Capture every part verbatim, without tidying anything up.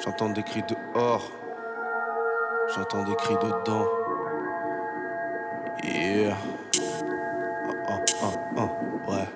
J'entends des cris dehors, j'entends des cris dedans. Yeah. Oh, oh, oh, oh. Ouais.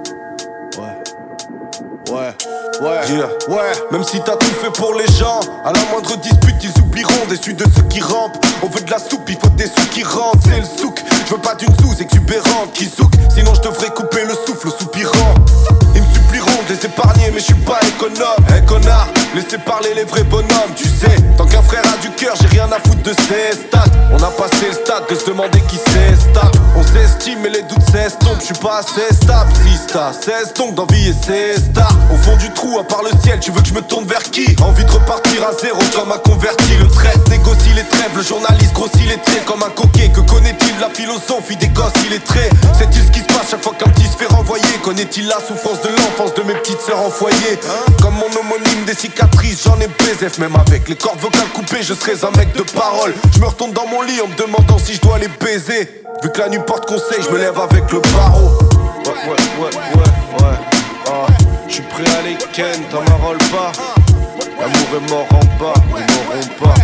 Ouais. Ouais. Ouais. Yeah. Ouais. Même si t'as tout fait pour les gens, à la moindre dispute ils oublieront. Déçus de ceux qui rampent. On veut de la soupe, il faut des sous qui rentrent. C'est le souk. Je veux pas d'une sous exubérante qui souk. Sinon je devrais couper le souffle au soupirant. Ils me supplieront de les épargner, mais je suis pas économe. Eh hey, connard, laissez parler les vrais bonhommes. Tu sais, tant qu'un frère a du cœur, j'ai rien à foutre de ces stats. On a passé le stade de se demander qui s'estape. On s'estime et les doutes s'estompent. Je suis pas assez stable, si t'as cesse donc d'envier ces stars. Au fond du trou, à part le ciel, tu veux que je me tourne vers qui? Envie de repartir à zéro comme un converti. Le traite négocie les trêves, le journaliste grossit les traits comme un coquet. Que connaît-il de la philosophie des gosses illettrés? Sait-il ce qui se passe chaque fois qu'un petit se fait renvoyer? Connaît-il la souffrance de l'enfance de mes petites sœurs en foyer? Comme mon homonyme des cicatrices, j'en ai baisé. Même avec les cordes vocales coupées, je serais un mec de parole. Je me retourne dans mon lit en me demandant si je dois les baiser. Vu que la nuit porte conseil, je me lève avec le barreau. Ouais, ouais, ouais, ouais, ouais. Ah, j'suis prêt à les ken, t'en m'enrôles pas. L'amour est mort en bas, ils m'auront pas.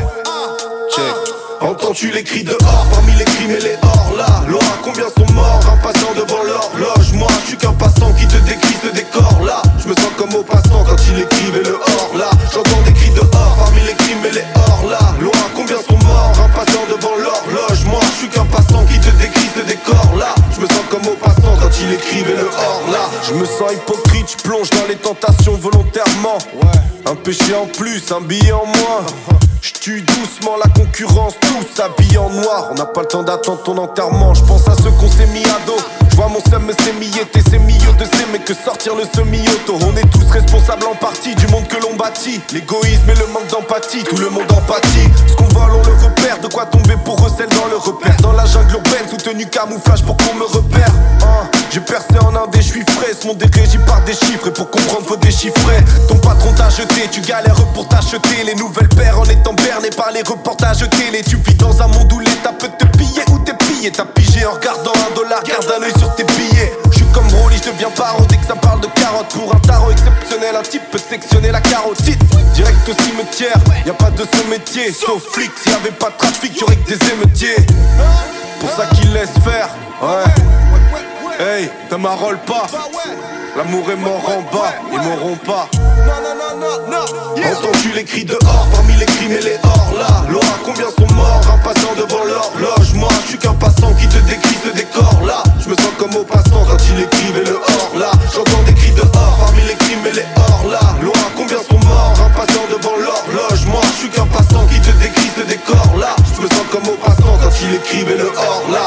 Check. Entends-tu les cris dehors, parmi les crimes et les hors là? Laura, combien sont morts, impatients devant l'horloge? Moi, je suis qu'un passant qui te décrit ce décor là. Je me sens comme au passant quand il écrivait le hors là. J'entends des cris dehors, parmi les crimes et les hors là. Laura, combien sont morts, impatients devant l'horloge? Moi, je suis qu'un passant qui te décrit ce décor là. Je me sens comme au passant quand il écrivait le hors là. Je me sens hypocrite, je plonge dans les tentations volontairement. Un péché en plus, un billet en moins. J'tue doucement la concurrence, tous habillés en noir. On n'a pas le temps d'attendre ton enterrement. J'pense à ceux qu'on s'est mis à dos. J'vois mon seum me s'émilleter, c'est mieux de s'aimer que sortir le semi-auto. On est tous responsables en partie du monde que l'on bâtit. L'égoïsme et le manque d'empathie, tout le monde empathie. Ce qu'on vole on le repère, de quoi tomber pour recel dans le repère. Dans la jungle urbaine, sous tenue camouflage pour qu'on me repère. hein, J'ai percé en indé, j'suis frais. Ce monde est régi par des chiffres et pour comprendre faut déchiffrer. Ton patron t'a jeté, tu galères pour t'acheter les nouvelles paires en étant berné par les reportages télé. Tu vis dans un monde où l'État peut te piller ou t'es pillé. T'as pigé en regardant un dollar, garde un œil sur tes billets. J'suis comme Broly, j'deviens paro dès que ça parle de carottes. Pour un tarot exceptionnel, un type peut sectionner la carotide. Direct au cimetière, y'a pas de ce métier. Sauf flic, s'il y avait pas de trafic, y'aurait que des émeutiers. Pour ça qu'ils laissent faire, ouais. Hey, t'as m'arrole pas. L'amour est mort en bas, ils m'auront pas. Entends-tu les cris dehors, parmi les crimes et les hors là? Laura, combien sont morts, impatients devant l'horloge? Moi, je suis qu'un passant qui te décrit ce décor là. Je me sens comme au passant quand il écrivait le hors là. J'entends des cris dehors, parmi les crimes et les hors là. Laura, combien sont morts, impatients devant l'horloge? Moi, je suis qu'un passant qui te décrit ce décor là. Je me sens comme au passant quand il écrivait le hors là.